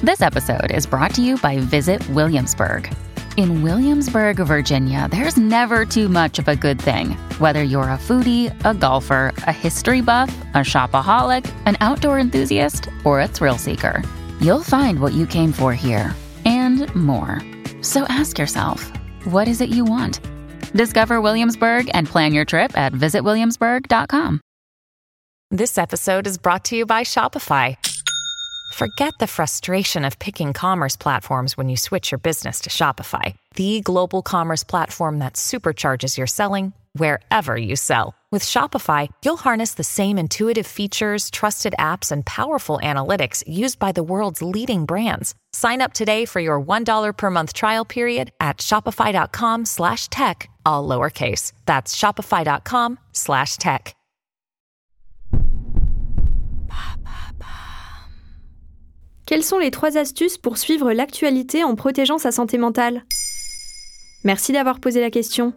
This episode is brought to you by Visit Williamsburg. In Williamsburg, Virginia, there's never too much of a good thing. Whether you're a foodie, a golfer, a history buff, a shopaholic, an outdoor enthusiast, or a thrill seeker, you'll find what you came for here and more. So ask yourself, what is it you want? Discover Williamsburg and plan your trip at visitwilliamsburg.com. This episode is brought to you by Shopify. Forget the frustration of picking commerce platforms when you switch your business to Shopify, the global commerce platform that supercharges your selling wherever you sell. With Shopify, you'll harness the same intuitive features, trusted apps, and powerful analytics used by the world's leading brands. Sign up today for your $1 per month trial period at shopify.com/tech, all lowercase. That's shopify.com/tech. Quelles sont les 3 astuces pour suivre l'actualité en protégeant sa santé mentale ? Merci d'avoir posé la question.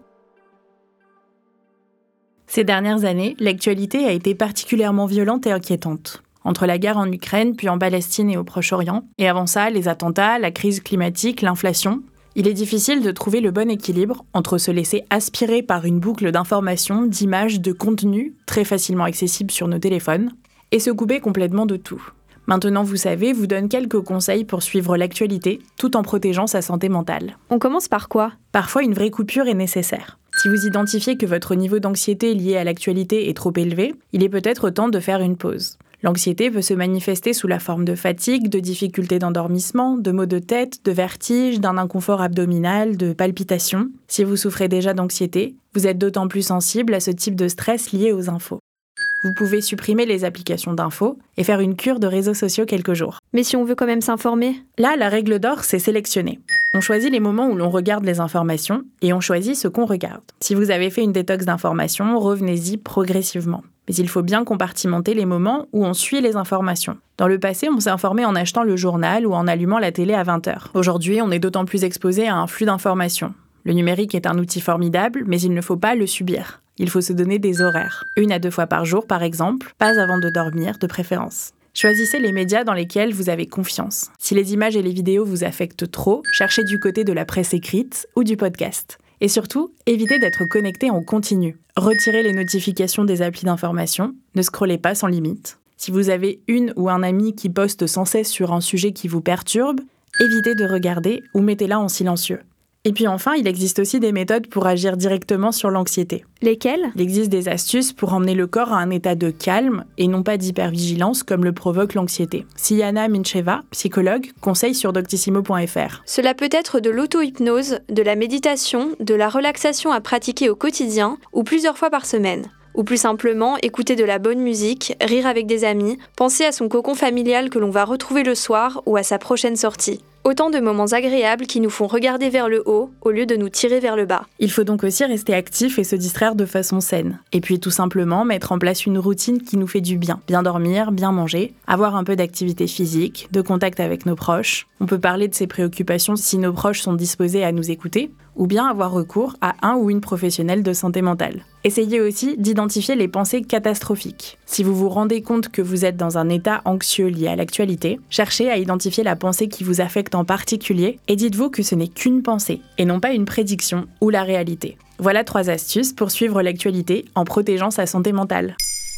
Ces dernières années, l'actualité a été particulièrement violente et inquiétante. Entre la guerre en Ukraine, puis en Palestine et au Proche-Orient, et avant ça, les attentats, la crise climatique, l'inflation, il est difficile de trouver le bon équilibre entre se laisser aspirer par une boucle d'informations, d'images, de contenus très facilement accessibles sur nos téléphones, et se couper complètement de tout. Maintenant, vous savez, vous donne quelques conseils pour suivre l'actualité tout en protégeant sa santé mentale. On commence par quoi ? Parfois, une vraie coupure est nécessaire. Si vous identifiez que votre niveau d'anxiété lié à l'actualité est trop élevé, il est peut-être temps de faire une pause. L'anxiété peut se manifester sous la forme de fatigue, de difficultés d'endormissement, de maux de tête, de vertiges, d'un inconfort abdominal, de palpitations. Si vous souffrez déjà d'anxiété, vous êtes d'autant plus sensible à ce type de stress lié aux infos. Vous pouvez supprimer les applications d'infos et faire une cure de réseaux sociaux quelques jours. Mais si on veut quand même s'informer ? Là, la règle d'or, c'est sélectionner. On choisit les moments où l'on regarde les informations et on choisit ce qu'on regarde. Si vous avez fait une détox d'informations, revenez-y progressivement. Mais il faut bien compartimenter les moments où on suit les informations. Dans le passé, on s'est informé en achetant le journal ou en allumant la télé à 20h. Aujourd'hui, on est d'autant plus exposé à un flux d'informations. Le numérique est un outil formidable, mais il ne faut pas le subir. Il faut se donner des horaires. 1 à 2 fois par jour, par exemple, pas avant de dormir, de préférence. Choisissez les médias dans lesquels vous avez confiance. Si les images et les vidéos vous affectent trop, cherchez du côté de la presse écrite ou du podcast. Et surtout, évitez d'être connecté en continu. Retirez les notifications des applis d'information, ne scrollez pas sans limite. Si vous avez une ou un ami qui poste sans cesse sur un sujet qui vous perturbe, évitez de regarder ou mettez-la en silencieux. Et puis enfin, il existe aussi des méthodes pour agir directement sur l'anxiété. Lesquelles ? Il existe des astuces pour emmener le corps à un état de calme et non pas d'hypervigilance comme le provoque l'anxiété. Siyana Mincheva, psychologue, conseille sur doctissimo.fr. Cela peut être de l'auto-hypnose, de la méditation, de la relaxation à pratiquer au quotidien ou plusieurs fois par semaine. Ou plus simplement, écouter de la bonne musique, rire avec des amis, penser à son cocon familial que l'on va retrouver le soir ou à sa prochaine sortie. Autant de moments agréables qui nous font regarder vers le haut au lieu de nous tirer vers le bas. Il faut donc aussi rester actif et se distraire de façon saine. Et puis tout simplement mettre en place une routine qui nous fait du bien. Bien dormir, bien manger, avoir un peu d'activité physique, de contact avec nos proches. On peut parler de ses préoccupations si nos proches sont disposés à nous écouter, ou bien avoir recours à un ou une professionnelle de santé mentale. Essayez aussi d'identifier les pensées catastrophiques. Si vous vous rendez compte que vous êtes dans un état anxieux lié à l'actualité, cherchez à identifier la pensée qui vous affecte en particulier et dites-vous que ce n'est qu'une pensée et non pas une prédiction ou la réalité. Voilà 3 astuces pour suivre l'actualité en protégeant sa santé mentale.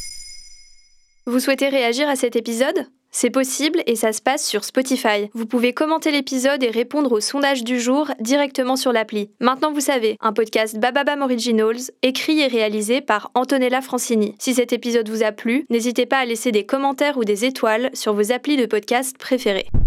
Vous souhaitez réagir à cet épisode ? C'est possible et ça se passe sur Spotify. Vous pouvez commenter l'épisode et répondre au sondage du jour directement sur l'appli. Maintenant vous savez, un podcast Bababam Originals, écrit et réalisé par Antonella Francini. Si cet épisode vous a plu, n'hésitez pas à laisser des commentaires ou des étoiles sur vos applis de podcast préférés.